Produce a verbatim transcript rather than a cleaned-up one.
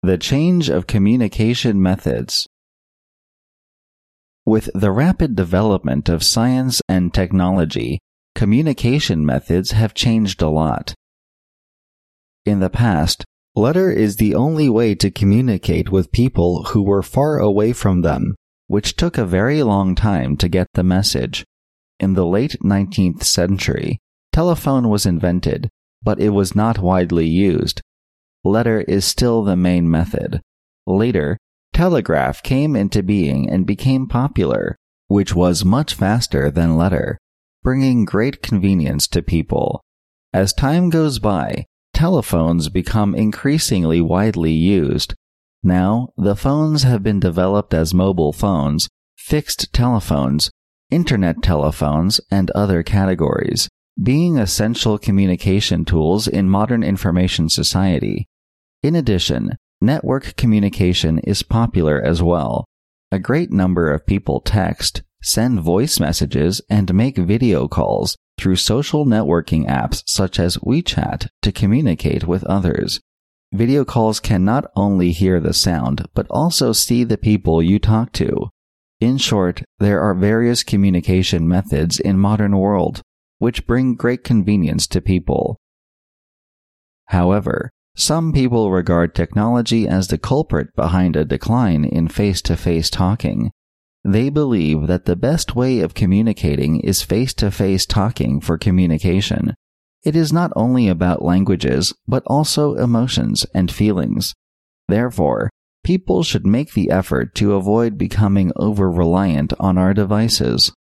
The change of communication methods. With the rapid development of science and technology, communication methods have changed a lot. In the past, letter is the only way to communicate with people who were far away from them, which took a very long time to get the message. In the late nineteenth century, telephone was invented, but it was not widely used. Letter is still the main method. Later, telegraph came into being and became popular, which was much faster than letter, bringing great convenience to people. As time goes by, telephones become increasingly widely used. Now, the phones have been developed as mobile phones, fixed telephones, internet telephones, and other categories, being essential communication tools in modern information society. In addition, network communication is popular as well. A great number of people text, send voice messages, and make video calls through social networking apps such as WeChat to communicate with others. Video calls can not only hear the sound, but also see the people you talk to. In short, there are various communication methods in modern world, which bring great convenience to people. However, some people regard technology as the culprit behind a decline in face-to-face talking. They believe that the best way of communicating is face-to-face talking for communication. It is not only about languages, but also emotions and feelings. Therefore, people should make the effort to avoid becoming over-reliant on our devices.